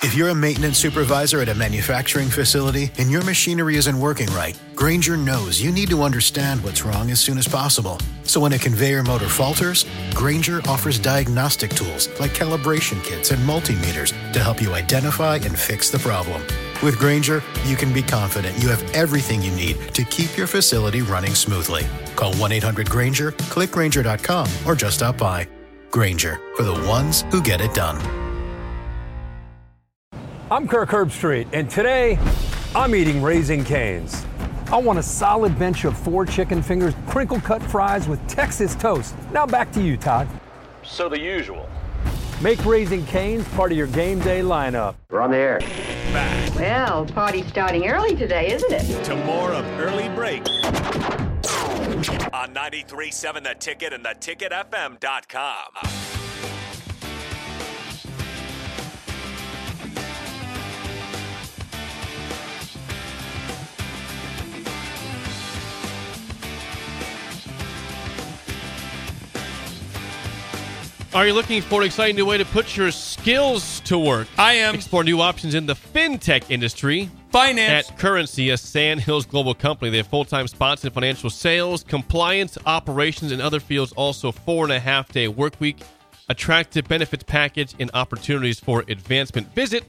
If you're a maintenance supervisor at a manufacturing facility and your machinery isn't working right, Grainger knows you need to understand what's wrong as soon as possible. So when a conveyor motor falters, Grainger offers diagnostic tools like calibration kits and multimeters to help you identify and fix the problem. With Grainger, you can be confident you have everything you need to keep your facility running smoothly. Call 1-800-GRAINGER, click Grainger.com, or just stop by. Grainger, for the ones who get it done. I'm Kirk Herbstreit, and today I'm eating Raising Cane's. I want a solid bench of 4 chicken fingers, crinkle-cut fries with Texas toast. Now back to you, Todd. So the usual. Make Raising Cane's part of your game day lineup. We're on the air. Back Well, party's starting early today, isn't it? to more of Early Break on 93.7 The Ticket and theticketfm.com. Are you looking for an exciting new way to put your skills to work? I am. Explore new options in the fintech industry. Finance. At Currency, a Sandhills global company. They have full-time spots in financial sales, compliance, operations, and other fields. Also, 4.5-day work week, attractive benefits package, and opportunities for advancement. Visit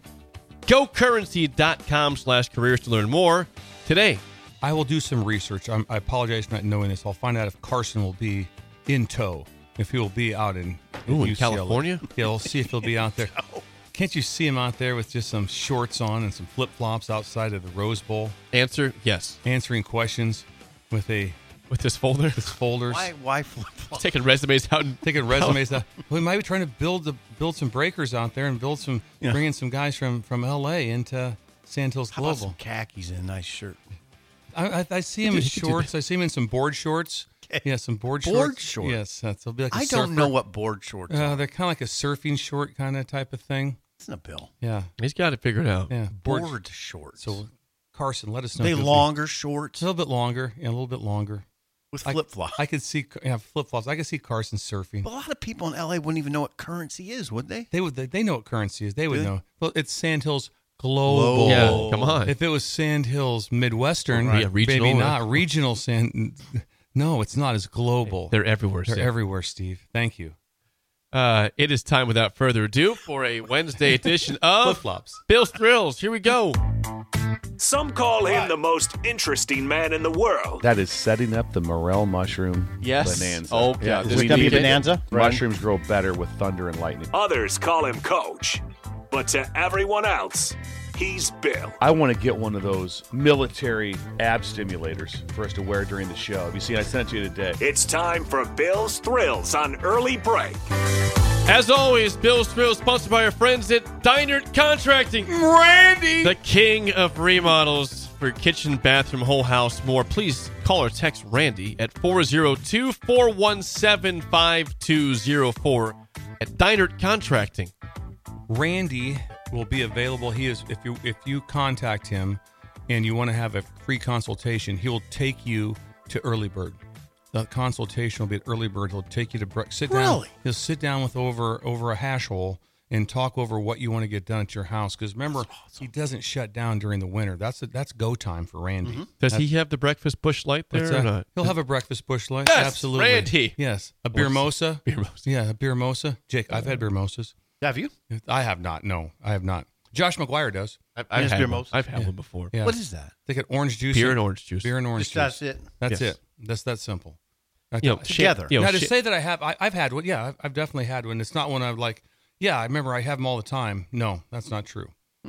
gocurrency.com/careers to learn more today. I will do some research. I apologize for not knowing this. I'll find out if Carson will be in tow. If he will be out in in California? Yeah, we'll see if he'll be out there. Can't you see him out there with just some shorts on and some flip-flops outside of the Rose Bowl? Answer, yes. Answering questions with this folder? This folders. Why flip-flops? Taking resumes out and Taking resumes out. We might be trying to build some breakers out there and bring in some guys from L.A. into Sandhills How about Global. some khakis and a nice shirt? I see him in shorts. I see him in some board shorts. Yeah, some board shorts. Board shorts? Yes, they'll be like a I surfer. don't know what board shorts are. They're kind of like a surfing short kind of type of thing. It's not Bill. Yeah, he's got it figured out. yeah. Board shorts. So, Carson, let us know. They if those longer be- shorts A little bit longer. Yeah, a little bit longer. with flip-flops. I could see flip-flops. I could see Carson surfing. But a lot of people in L.A. wouldn't even know what currency is, would they? They would. They know what currency is. They would Do they? know. Well, it's Sandhills Global. Yeah, come on. If it was Sandhills Midwestern, Right. Yeah, regional, maybe or- not regional Sand. No, it's not as global. They're everywhere. They're Sam. everywhere, Steve. Thank you. It is time, without further ado, for a Wednesday edition of Flip-flops. Bill's Thrills. Here we go. Some call him the most interesting man in the world. That is setting up the morel mushroom Yes. bonanza. Okay. Yeah, Is we this gonna be need it. bonanza? Mushrooms grow better with thunder and lightning. Others call him Coach. But to everyone else, he's Bill. I want to get one of those military ab stimulators for us to wear during the show. Have you seen? I sent it to you today. It's time for Bill's Thrills on Early Break. As always, Bill's Thrills sponsored by our friends at Deinert Contracting. Randy! The king of remodels for kitchen, bathroom, whole house, more. Please call or text Randy at 402-417-5204 at Deinert Contracting. Randy will be available. He is if you contact him and you want to have a free consultation, he will take you to Early Bird. The consultation will be at Early Bird. He'll take you to sit down. Really? He'll sit down with over a hash hole and talk over what you want to get done at your house. Because remember, he doesn't shut down during the winter. That's go time for Randy. Does he have the breakfast bush light there or not? He'll have a breakfast bush light. Yes, Absolutely. Randy. Yes, a beer mosa. Beer mosa. Yeah, a beer mosa. Jake, I've had beer mosas. Have you? I have not. No, I have not. Josh McGuire does. I've Yes, had beer one. mosa. I've had one before. Yeah. What is that? They get orange juice. Beer and orange juice. Beer and orange Just juice. that's it. That's Yes. it. That's that simple. Together. Now, to say that I have, I've had one. Yeah, I've definitely had one. It's not one I've like, yeah, I remember I have them all the time. No, that's not true.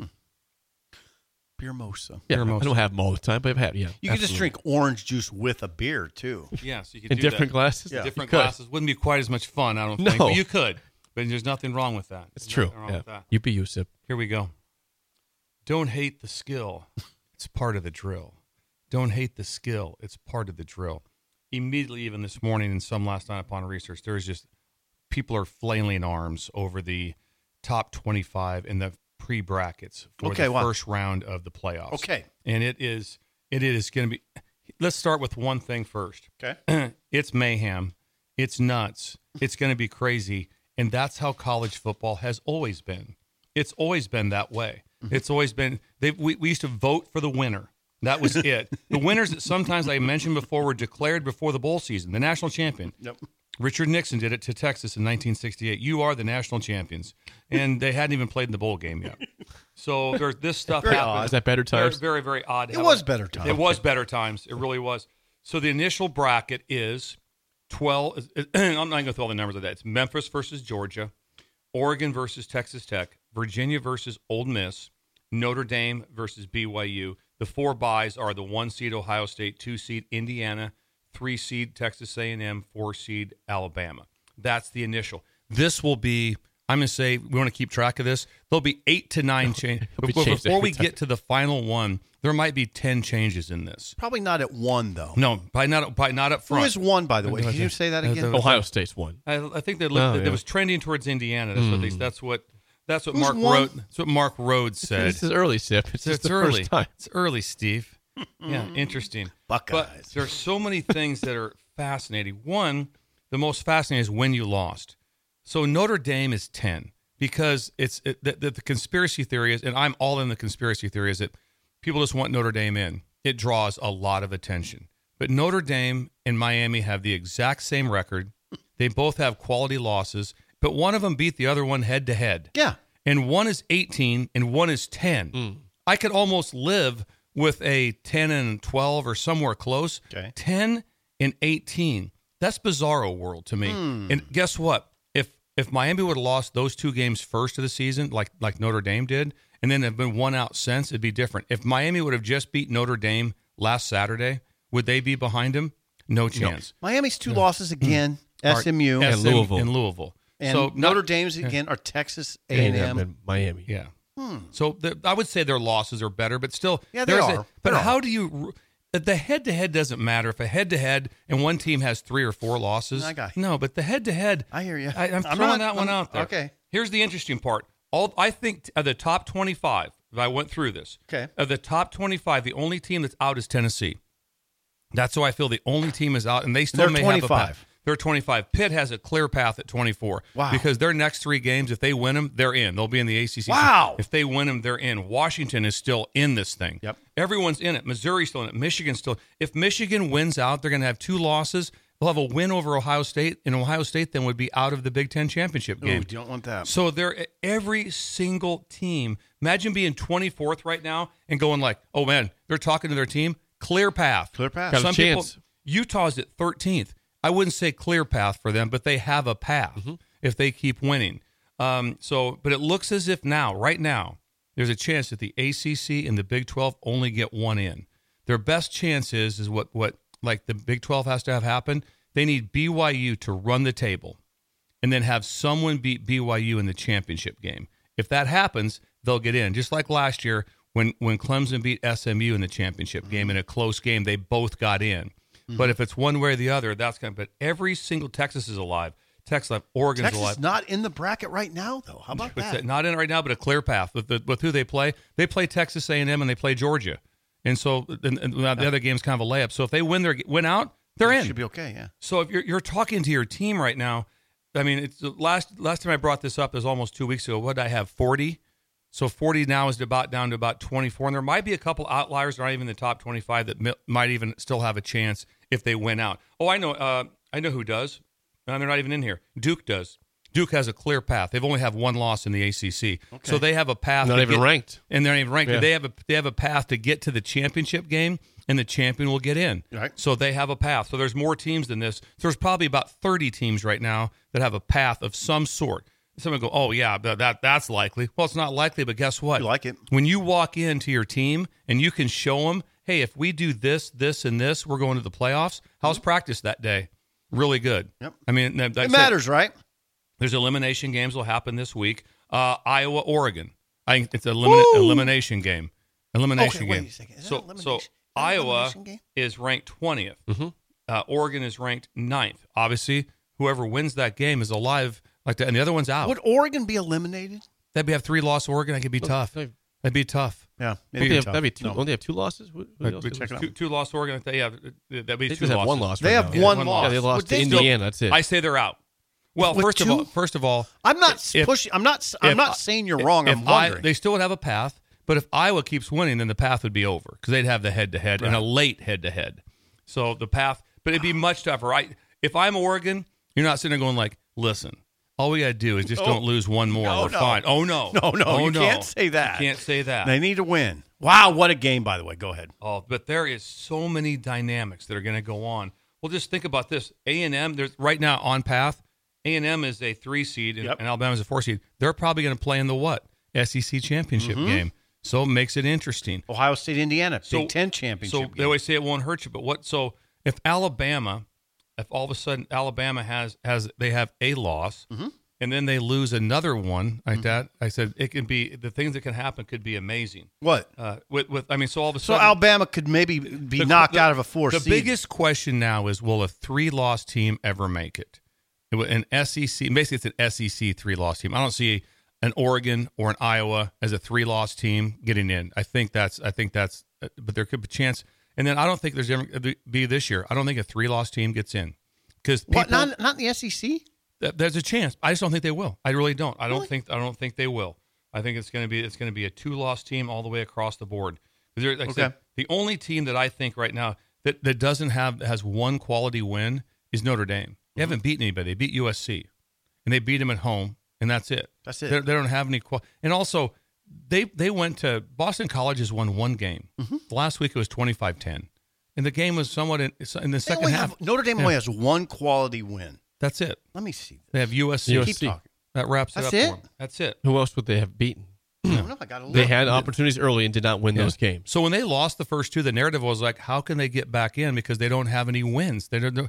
Beer mosa. Yeah, Beer I mosa. don't have them all the time, but I've had, yeah. You can just drink orange juice with a beer, too. Yeah, so you could In do different that. glasses? Yeah. Different You could. glasses. Wouldn't be quite as much fun, I don't No. think. But you could. But there's nothing wrong with that. It's There's true. nothing wrong Yeah. with that. You be you, Sip. Here we go. Don't hate the skill. It's part of the drill. Don't hate the skill. It's part of the drill. Immediately, even this morning and some last night upon research, there's just people are flailing arms over the top 25 in the pre-brackets for the first round of the playoffs. Okay. And it is going to be, let's start with one thing first. Okay. It's mayhem. It's nuts. It's going to be crazy. And that's how college football has always been. It's always been that way. It's always been we used to vote for the winner. That was it. The winners that sometimes I mentioned before were declared before the bowl season, the national champion. Yep. Richard Nixon did it to Texas in 1968. You are the national champions. And they hadn't even played in the bowl game yet. So there's this stuff happened. Is that better times? Very, very, very odd. It was better times. It was better times. It really was. So the initial bracket is 12. I'm not going to throw all the numbers of that. It's Memphis versus Georgia, Oregon versus Texas Tech, Virginia versus Ole Miss, Notre Dame versus BYU. The 4 byes are the 1 seed Ohio State, 2 seed Indiana, 3 seed Texas A&M, 4 seed Alabama. That's the initial. This will be, I'm going to say, we want to keep track of this. There'll be 8 to 9 changes. Before we get to the final one, there might be 10 changes in this. Probably not at 1, though. No, probably not up front. Who is 1, by the way? Did you say that again? Ohio State's 1. I think it was trending towards Indiana. That's what Who's Mark won? Rhodes. That's what Mark Rhodes said. This is early, Sip. It's just the early. first time. It's early, Steve. Yeah, interesting. Buckeyes. But there's so many things that are fascinating. One, the most fascinating is when you lost. So Notre Dame is 10 because the conspiracy theory is, and I'm all in the conspiracy theory, is that people just want Notre Dame in. It draws a lot of attention. But Notre Dame and Miami have the exact same record. They both have quality losses, but one of them beat the other one head to head. Yeah. And one is 18 and one is 10. I could almost live with a 10 and 12 or somewhere close. Okay. 10 and 18. That's bizarro world to me. And guess what? If Miami would have lost those 2 games first of the season, like Notre Dame did, and then have been one out since, it'd be different. If Miami would have just beat Notre Dame last Saturday, would they be behind him? No chance. Miami's 2 losses again, SMU. And Louisville. And Louisville. And so Notre Dame's again are Texas A&M. and Miami. Yeah. So I would say their losses are better, but still. Yeah, they are. But how do you – the head-to-head doesn't matter. If a head-to-head and one team has 3 or 4 losses. I got you. No, but the head-to-head – I hear you. I'm throwing that one out there. Okay. Here's the interesting part. I think of the top 25, if I went through this. Okay. Of the top 25, the only team that's out is Tennessee. That's who I feel the only team is out, and they still They're may 25. have a path. They're 25. Pitt has a clear path at 24. Wow. Because their next 3 games, if they win them, they're in. They'll be in the ACC. Wow. If they win them, they're in. Washington is still in this thing. Yep. Everyone's in it. Missouri's still in it. Michigan's still. If Michigan wins out, they're going to have 2 losses. They'll have a win over Ohio State, and Ohio State then would be out of the Big Ten championship game. Oh, you don't want that. So they're every single team. Imagine being 24th right now and going like, oh, man, they're talking to their team. Clear path. Clear path. Got a Some chance. people, Utah's at 13th. I wouldn't say clear path for them, but they have a path if they keep winning. But it looks as if right now, there's a chance that the ACC and the Big 12 only get 1 in. Their best chance is what like the Big 12 has to have happen. They need BYU to run the table and then have someone beat BYU in the championship game. If that happens, they'll get in. Just like last year when Clemson beat SMU in the championship game in a close game, they both got in. But if it's one way or the other, that's kind of. But every single Texas is alive. Texas alive. Oregon's Texas alive. is not in the bracket right now, though. How about that? Not in it right now, but a clear path with who they play. They play Texas A&M and they play Georgia, and so and the other game's kind of a layup. So if they win out, they're in. Should be okay. Yeah. So if you're talking to your team right now, I mean, it's the last time I brought this up is almost 2 weeks ago. What did I have? 40. So 40 now is down to about 24, and there might be a couple outliers, not even in the top 25, that might even still have a chance if they win out. Oh, I know who does. No, they're not even in here. Duke does. Duke has a clear path. They've only have 1 loss in the ACC, so they have a path. Not even ranked, and they're not even ranked. Yeah. They have a path to get to the championship game, and the champion will get in. Right. So they have a path. So there's more teams than this. So there's probably about 30 teams right now that have a path of some sort. Someone go, oh yeah, that's likely. Well, it's not likely, but guess what? You like it. When you walk into your team and you can show them, hey, if we do this, this, and this, we're going to the playoffs. How's practice that day? Really good. Yep. I mean, It matters, right? There's elimination games will happen this week. Iowa, Oregon. I think it's an elimination game. Elimination wait game. a second. Is that So elimination? Iowa elimination game? is ranked 20th. Oregon is ranked 9th. Obviously, whoever wins that game is alive like that, and the other one's out. Would Oregon be eliminated? That'd have 3 loss Oregon. That could be tough. That'd be tough. Yeah. That'd be 2. Don't they have 2 losses? What else do check it they- out. 2 loss Oregon. That'd be They 2 just have losses. 1 loss. They right have now. one one loss. loss. Yeah, they lost Would to they Indiana. That's it. I say they're out. Well, With first of all, I'm not pushing. I'm not saying you're wrong. I'm wondering. They still would have a path, but if Iowa keeps winning, then the path would be over because they'd have the head-to-head and a late head-to-head. So the path, but it'd be much tougher. If I'm Oregon, you're not sitting there going like, listen, all we got to do is just don't lose one more. We're fine. Oh, no. No, you can't say that. You can't say that. They need to win. Wow, what a game, by the way. Go ahead. Oh, but there is so many dynamics that are going to go on. Well, just think about this. A&M, there's right now on path. A&M is a 3 seed and Alabama is a 4 seed. They're probably going to play in the what? SEC championship game. So it makes it interesting. Ohio State, Indiana, Big Ten championship game. They always say it won't hurt you, but what? So if all of a sudden Alabama has they have a loss, and then they lose another one like that, I said it can be the things that can happen could be amazing. What? So all of a sudden, so Alabama could maybe be knocked out of a 4 seed. The biggest question now is, will a 3-loss team ever make it? An SEC, basically it's an SEC 3-loss team. I don't see an Oregon or an Iowa as a 3-loss team getting in. I think that's, but there could be a chance. And then I don't think there's ever be this year. I don't think a 3-loss team gets in because not in the SEC. There's a chance. I just don't think they will. I really don't. I don't think they will. I think it's going to be a 2-loss team all the way across the board. Like I said, the only team that I think right now that has one quality win is Notre Dame. They haven't beaten anybody. They beat USC, and they beat them at home, and that's it. That's it. They don't have any and also, they went to Boston College has won one game. Last week it was 25-10, and the game was somewhat in the second half. Notre Dame only has one quality win. That's it. Let me see. They have USC. Keep talking. That wraps it up for them. That's it. Who else would they have beaten? I don't know. I got to look. They had opportunities early and did not win those games. So when they lost the first two, the narrative was like, how can they get back in because they don't have any wins? They don't know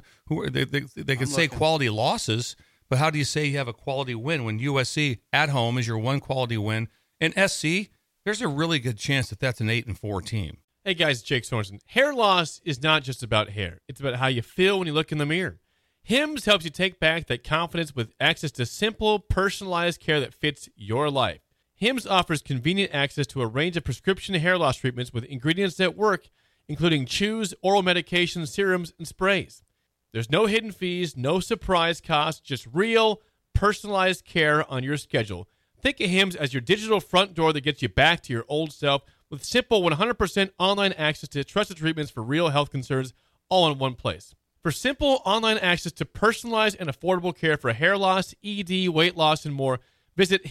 they could say quality losses, but how do you say you have a quality win when USC at home is your one quality win? And SC, there's a really good chance that that's an 8-4 team. Hey guys, Jake Sorensen. Hair loss is not just about hair. It's about how you feel when you look in the mirror. Hims helps you take back that confidence with access to simple, personalized care that fits your life. Hims offers convenient access to a range of prescription hair loss treatments with ingredients that work, including chews, oral medications, serums, and sprays. There's no hidden fees, no surprise costs, just real, personalized care on your schedule. Think of Hims as your digital front door that gets you back to your old self with simple 100% online access to trusted treatments for real health concerns all in one place. For simple online access to personalized and affordable care for hair loss, ED, weight loss, and more, visit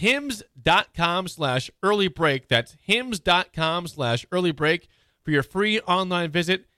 hims.com/earlybreak. That's hims.com/earlybreak for your free online visit.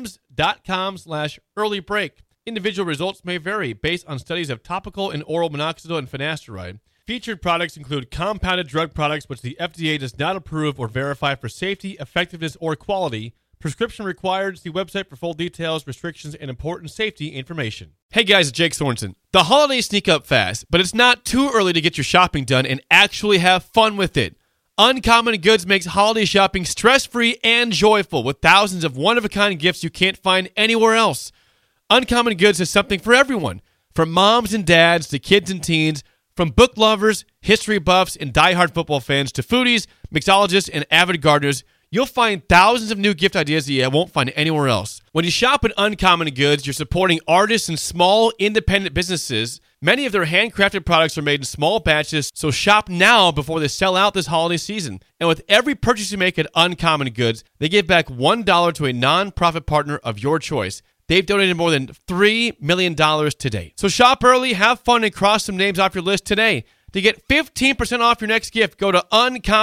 hims.com/earlybreak. Individual results may vary based on studies of topical and oral minoxidil and finasteride. Featured products include compounded drug products which the FDA does not approve or verify for safety, effectiveness, or quality. Prescription required. See website for full details, restrictions, and important safety information. Hey guys, it's Jake Sorensen. The holidays sneak up fast, but it's not too early to get your shopping done and actually have fun with it. Uncommon Goods makes holiday shopping stress-free and joyful with thousands of one-of-a-kind gifts you can't find anywhere else. Uncommon Goods has something for everyone, from moms and dads to kids and teens, from book lovers, history buffs, and diehard football fans to foodies, mixologists, and avid gardeners. You'll find thousands of new gift ideas that you won't find anywhere else. When you shop at Uncommon Goods, you're supporting artists and small, independent businesses. Many of their handcrafted products are made in small batches, so shop now before they sell out this holiday season. And with every purchase you make at Uncommon Goods, they give back $1 to a nonprofit partner of your choice. They've donated more than $3 million to date. So shop early, have fun, and cross some names off your list today. To get 15% off your next gift, go to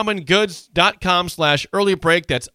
uncommongoods.com/earlybreak. That's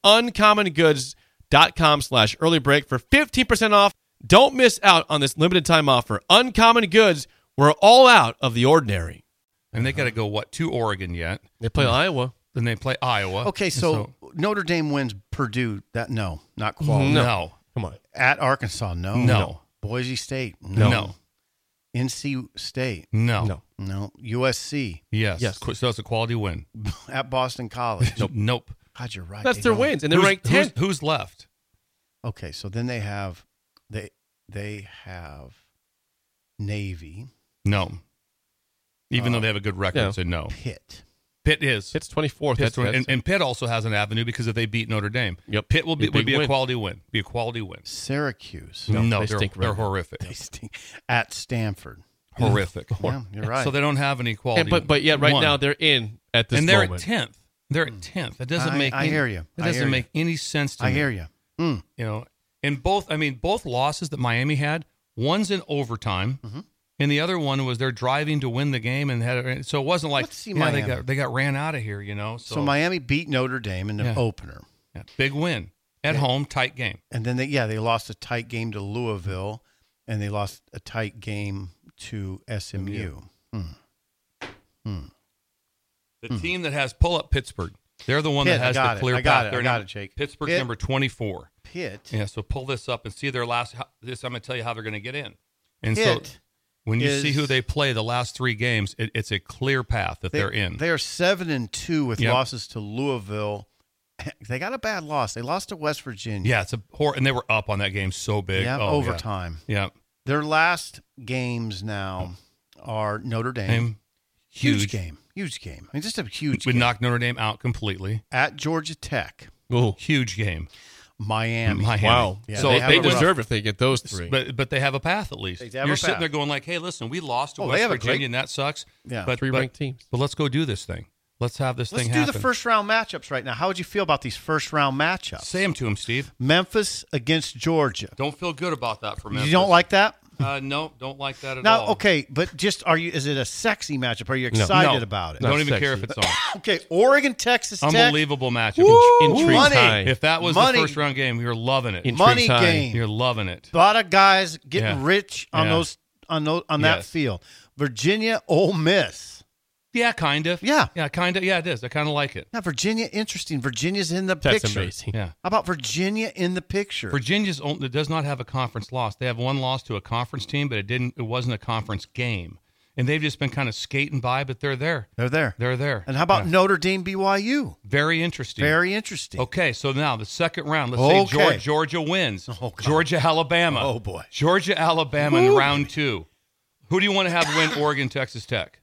uncommongoods.com/earlybreak for 15% off. Don't miss out on this limited time offer. Uncommon Goods, we're all out of the ordinary. And they got to go, to Oregon yet? They play Iowa. Then they play Iowa. Okay, so Notre Dame wins Purdue. Not quality. No. Come on. At Arkansas, no. No. Boise State, no. NC State, no. USC, yes. So it's a quality win. At Boston College, nope. God, you're right. That's their wins, and they're ranked 10th. Who's left? Okay, so then they have Navy. No. Even though they have a good record, so no. Pitt is. Pitt's 24th. And Pitt also has an avenue because if they beat Notre Dame. Yep. Pitt would be a quality win. Syracuse. No, they stink. They're horrific. They stink. At Stanford. horrific. Yeah, you're right. So they don't have any quality. But yet right one. now they're in at this and they're moment. at 10th. They're at 10th. That doesn't make. I hear you. It doesn't make any sense to me. I hear you. You know, and both losses that Miami had, one's in overtime, and the other one was they're driving to win the game and had. So it wasn't like Let's see Miami. they got ran out of here. You know, So Miami beat Notre Dame in the opener. Yeah, big win at home, tight game. And then they lost a tight game to Louisville, and they lost a tight game to SMU. The team that has pull up Pittsburgh. They're the one Pitt, that has the clear I got path. it. I got it, Jake. Pittsburgh's Pitt. number 24. Pitt. Yeah, so pull this up and see their last. This I'm going to tell you how they're going to get in. And Pitt so when you see is- who they play the last 3 games, it's a clear path that they're in. They are 7-2 with Yep. losses to Louisville. They got a bad loss. They lost to West Virginia. Yeah, it's a and they were up on that game so big. Yeah, Oh, overtime. Yeah. Their last games now are Notre Dame. Huge game. I mean, just a huge Would game. knock Notre Dame out completely. At Georgia Tech. Ooh. Huge game. Miami. Wow. Yeah, so they they, have a rough- deserve if they get those 3. But they have a path at least. They have You're a sitting path. there going like, hey, listen, we lost to Oh, they West have a Virginia great- and that sucks. Yeah. But 3 ranked teams. But let's go do this thing. Let's have this Let's thing do happen. the first round matchups right now. How would you feel about these first round matchups? Say them to him, Steve. Memphis against Georgia. Don't feel good about that for Memphis. You don't like that? No, don't like that at Now, all. okay, but just is it a sexy matchup? Are you excited No. about it? Don't Not even care if sexy. it's on. Okay, Oregon, Texas Tech. Unbelievable matchup. Intrigue money. high. If that was Money. the first round game, you're loving it. Intrigue Money high. game. You're loving it. A lot of guys getting Yeah. rich on Yeah. on that Yes. field. Virginia, Ole Miss. Yeah, kind of. Yeah. Yeah, kind of. Yeah, it is. I kind of like it. Now, Virginia, interesting. Virginia's in the That's picture. amazing. Yeah. How about Virginia in the picture? Virginia's does not have a conference loss. They have one loss to a conference team, but it wasn't a conference game. And they've just been kind of skating by, but they're there. They're there. They're there. And how about Yeah. Notre Dame, BYU? Very interesting. Very interesting. Okay, so now the second round. Let's Okay. say Georgia wins. Oh, God. Georgia, Alabama. Oh, boy. Georgia, Alabama in round 2. Who do you want to have win Oregon, Texas Tech?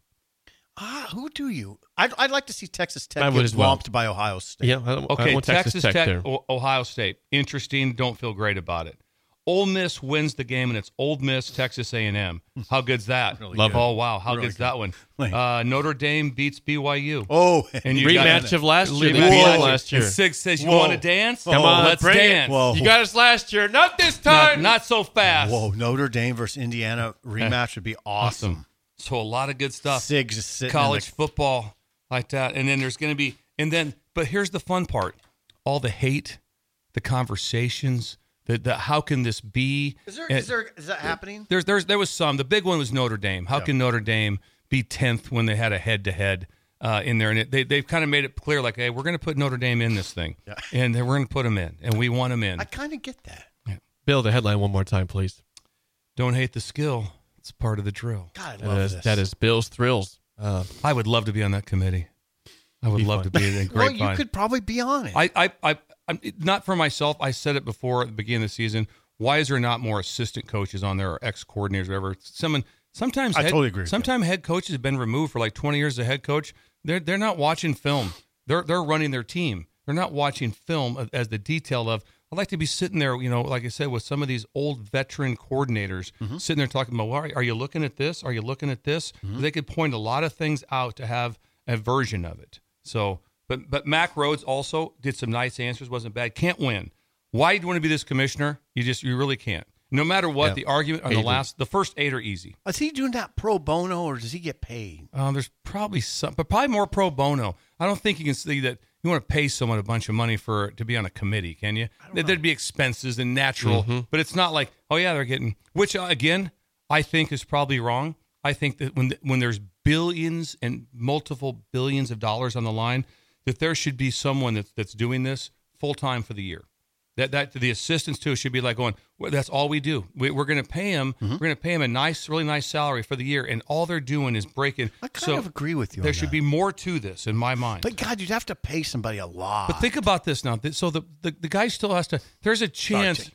Who do you? I'd like to see Texas Tech I get would as well. swamped by Ohio State. Yeah. Okay, I want Texas Tech, there. Ohio State. Interesting. Don't feel great about it. Ole Miss wins the game, and it's Ole Miss, Texas A&M. How good's that? Love it. Oh, wow. How Really good's that one? Wait. Notre Dame beats BYU. Oh, And you Rematch of last year. They Rematch beat last them year. last year. And Sig says, you Whoa. want to dance? Come on, let's bring it. dance. Whoa. You got us last year. Not this Not, time. not so fast. whoa! Notre Dame versus Indiana rematch would be awesome. So a lot of good stuff. Sig's just sitting College in football like that. And then there's going to be, but here's the fun part. All the hate, the conversations, the how can this be? Is that happening? There was some. The big one was Notre Dame. How can Notre Dame be 10th when they had a head-to-head in there? And they've kind of made it clear, like, hey, we're going to put Notre Dame in this thing. Yeah. And then we're going to put them in. And we want them in. I kind of get that. Bill, the headline one more time, please. Don't hate the skill. It's part of the drill. God, I love this. That is Bill's Thrills. I would love to be on that committee. I would love to be in a Well, great you could probably be on it. I'm not for myself. I said it before at the beginning of the season. Why is there not more assistant coaches on there or ex-coordinators or whatever? Sometimes I totally agree with Sometimes head coaches have been removed for like 20 years as a head coach. They're not watching film. They're running their team. They're not watching film as the detail of. I'd like to be sitting there, like I said, with some of these old veteran coordinators sitting there talking about, well, are you looking at this? Are you looking at this? They could point a lot of things out to have a version of it. So, but Mac Rhodes also did some nice answers. Wasn't bad. Can't win. Why do you want to be this commissioner? You really can't. No matter what, the argument on the first 8 are easy. Is he doing that pro bono or does he get paid? There's probably some, but probably more pro bono. I don't think you can see that you want to pay someone a bunch of money to be on a committee, can you? There'd be expenses and natural, but it's not like, oh yeah, they're getting, which again, I think is probably wrong. I think that when there's billions and multiple billions of dollars on the line, that there should be someone that's doing this full time for the year. That the assistants too should be like going, well, that's all we do. We're going to pay him. We're going to pay him a really nice salary for the year, and all they're doing is breaking. I kind of agree with you. There on should that. be more to this in my mind. But God, you'd have to pay somebody a lot. But think about this now. So the guy still has to. There's a chance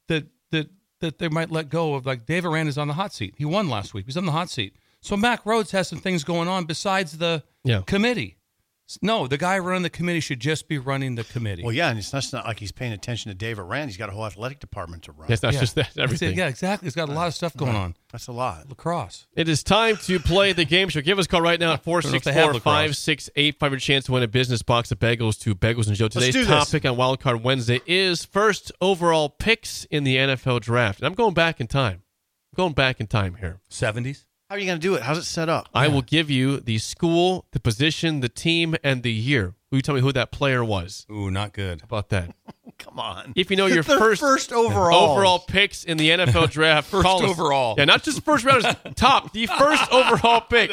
that they might let go of, like Dave Aranda's on the hot seat. He won last week. He's on the hot seat. So Mac Rhodes has some things going on besides the committee. No, the guy running the committee should just be running the committee. Well, yeah, and it's not like he's paying attention to David Rand. He's got a whole athletic department to run. It's not just that. Everything. Yeah, exactly. He's got a lot of stuff going on. That's a lot. Lacrosse. It is time to play the game show. Give us a call right now at 464-5685. Your chance to win a business box of bagels to Bagels and Joe. Today's topic on Wildcard Wednesday is first overall picks in the NFL draft. And I'm going back in time. Here. 70s? How are you going to do it? How's it set up? I will give you the school, the position, the team, and the year. Will you tell me who that player was? Ooh, not good. How about that? Come on. If you know your first overall picks in the NFL draft, call us. Overall. Yeah, not just first round, top. The first overall pick.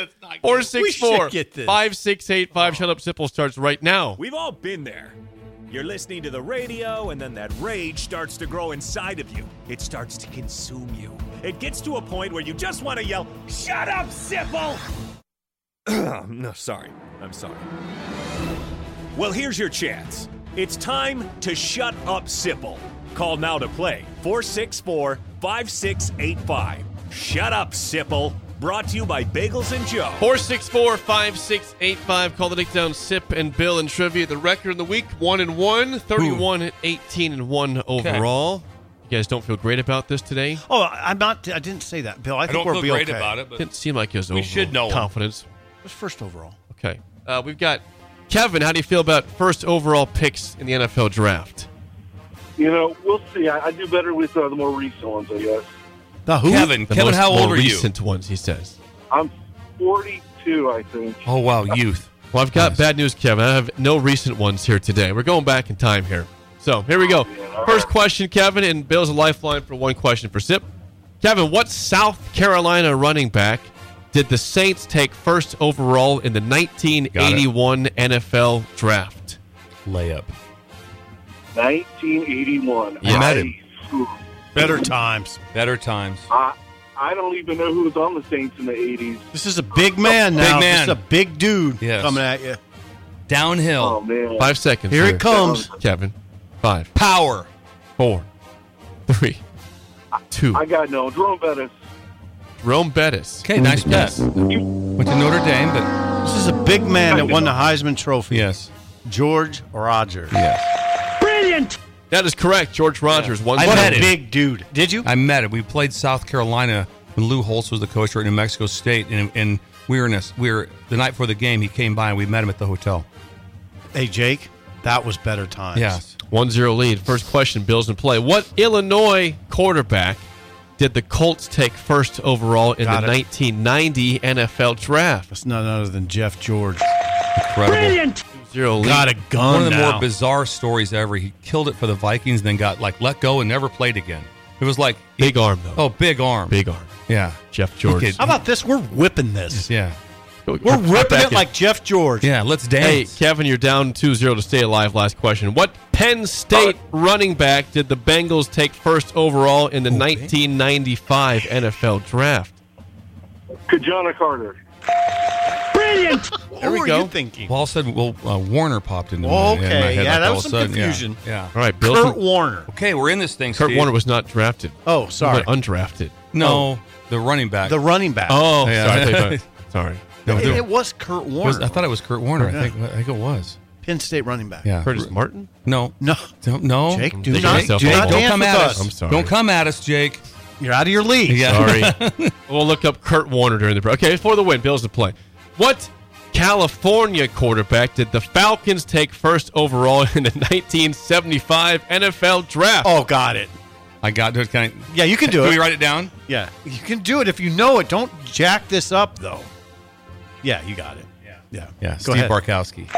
464-5685. Shut Up Simple starts right now. We've all been there. You're listening to the radio, and then that rage starts to grow inside of you. It starts to consume you. It gets to a point where you just want to yell, "Shut up, Sipple!" No, sorry. I'm sorry. Well, here's your chance. It's time to shut up, Sipple. Call now to play. 464-5685. Shut up, Sipple. Brought to you by Bagels and Joe. 464-5685. Call the Nick Down Sip and Bill and Trivia. The record in the week, 1-1, 31-18-1 overall. You guys don't feel great about this today? Oh, I'm not. I didn't say that, Bill. I think don't we'll feel be great okay. about it, but Didn't seem like his we should know confidence. It was first overall. Okay. We've got Kevin. How do you feel about first overall picks in the NFL draft? We'll see. I do better with the more recent ones, I guess. The who? Kevin, how old are you? Recent ones, he says. I'm 42, I think. Oh, wow, youth. Well, I've got bad news, Kevin. I have no recent ones here today. We're going back in time here. So, here we go. First question, Kevin, and Bill's a lifeline for one question for Sip. Kevin, what South Carolina running back did the Saints take first overall in the 1981 NFL draft? Layup. 1981. Yeah. Met him. Better times. Better times. I don't even know who was on the Saints in the 80s. This is a big man now. Big man. This is a big dude Yes. coming at you. Downhill. Oh, man. 5 seconds. Here it comes. Kevin. 5, Power. 4, 3, 2. I got no. Jerome Bettis. Jerome Bettis. Okay, nice bet. Went to Notre Dame, but This is a big man that won the Heisman Trophy. yes. George Rogers. Yes. That is correct. George Rogers won. I What met a him. big dude. Did you? I met him. We played South Carolina when Lou Holtz was the coach right in New Mexico State, and we were the night before the game. He came by and we met him at the hotel. Hey, Jake, that was better times. Yes. 1-0 lead. First question, Bills in play. What Illinois quarterback did the Colts take first overall in Got the it. 1990 NFL draft? It's none other than Jeff George. Incredible. 0 lead. Got a gun One of the now. more bizarre stories ever. He killed it for the Vikings, and then got let go and never played again. It was like Big arm, though. oh, big arm. Big arm. Yeah. Jeff George. Okay. How about this? We're whipping this. Yeah. We're ripping it like Jeff George. Yeah. Let's Hey, dance. Kevin, you're down 2-0 to stay alive. Last question. What Penn State running back did the Bengals take first overall in the 1995 NFL draft? Kajana Carter. There we What go. were you thinking? Well, all of a sudden, Warner popped into Oh, my okay. head. Yeah, like that all was of a some sudden, confusion. Yeah. All right, Bill. Kurt Warner. Okay, we're in this thing, Kurt Steve. Warner was not drafted. Oh, sorry. He went undrafted. No, the running back. The running back. Oh, Yeah. sorry. I thought you meant- sorry. No, it was Kurt Warner. I thought it was Kurt Warner. Yeah. I think it was. Penn State running back. Yeah. Curtis Martin? No. No. No. Jake, do Jake, not, yourself do off. not Don't dance come with at us. us. I'm sorry. Don't come at us, Jake. You're out of your league. Yeah. Sorry. We'll look up Kurt Warner during the break. Okay, for the win. Bills to play. What California quarterback did the Falcons take first overall in the 1975 NFL draft? Oh, got it. I got to it. Yeah, you can do Can it. we write it down? Yeah, you can do it if you know it. Don't jack this up, though. Yeah, you got it. Yeah. Yeah. Go Steve ahead. Barkowski.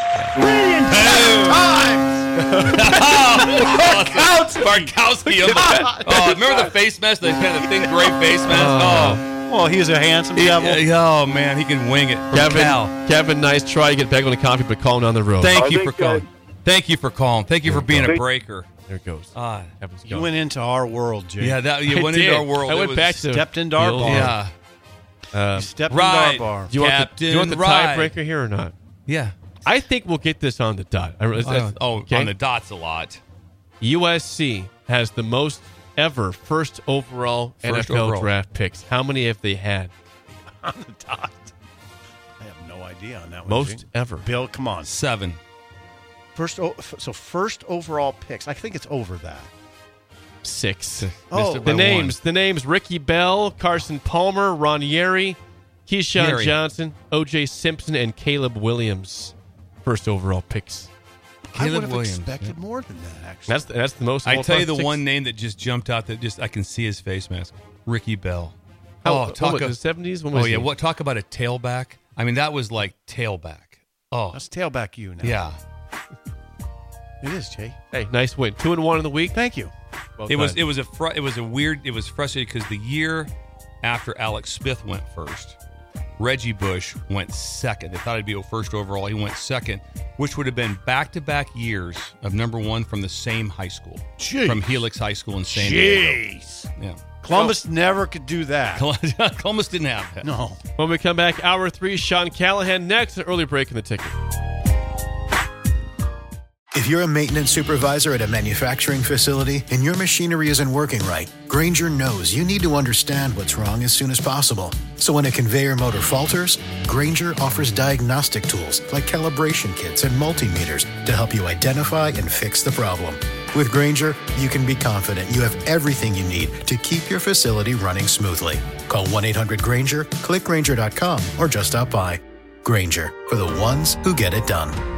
Barkowski. Oh, remember the face mask? They had a thin gray face mask. Well, he's a handsome devil. Oh man, he can wing it. From Cal. Kevin, nice try. You get back on the coffee, but calling down the road. Thank you think, for calling. Thank you for calling. Thank you for being a breaker. There it goes. Kevin's You gone. went into our world, Jake. Yeah, that you I went did. into our world. I It went was- back to stepped into our the old- bar. Yeah. You stepped Right. into our bar. Do you want Captain the Ride. tiebreaker here or not? Yeah. I think we'll get this on the dot. Okay? On the dots a lot. USC has the most ever first overall NFL overall. draft picks. How many have they had? On the dot. I have no idea on that one. Most G. ever. Bill, come on. 7. First overall picks. I think it's over that. 6. Oh, the names: Ricky Bell, Carson Palmer, Ron Yeri, Keyshawn Johnson, O.J. Simpson, and Caleb Williams. First overall picks. I would have expected more than that, actually. That's the most. I tell you the one name that just jumped out that just I can see his face mask. Ricky Bell. Talk about the 70s. What? Talk about a tailback. I mean, that was like tailback. Oh, that's tailback you now. Yeah, it is, Jay. Hey, nice win. 2-1 in the week. Thank you. It was frustrating because the year after Alex Smith went first, Reggie Bush went second. They thought he'd be first overall. He went second, which would have been back-to-back years of number one from the same high school. Jeez. From Helix High School in San Diego. Yeah. Columbus never could do that. Columbus didn't have that. No. When we come back, hour 3, Sean Callahan next, an early break in the ticket. If you're a maintenance supervisor at a manufacturing facility and your machinery isn't working right, Grainger knows you need to understand what's wrong as soon as possible. So when a conveyor motor falters, Grainger offers diagnostic tools like calibration kits and multimeters to help you identify and fix the problem. With Grainger, you can be confident you have everything you need to keep your facility running smoothly. Call 1-800-GRAINGER, click Grainger.com, or just stop by. Grainger, for the ones who get it done.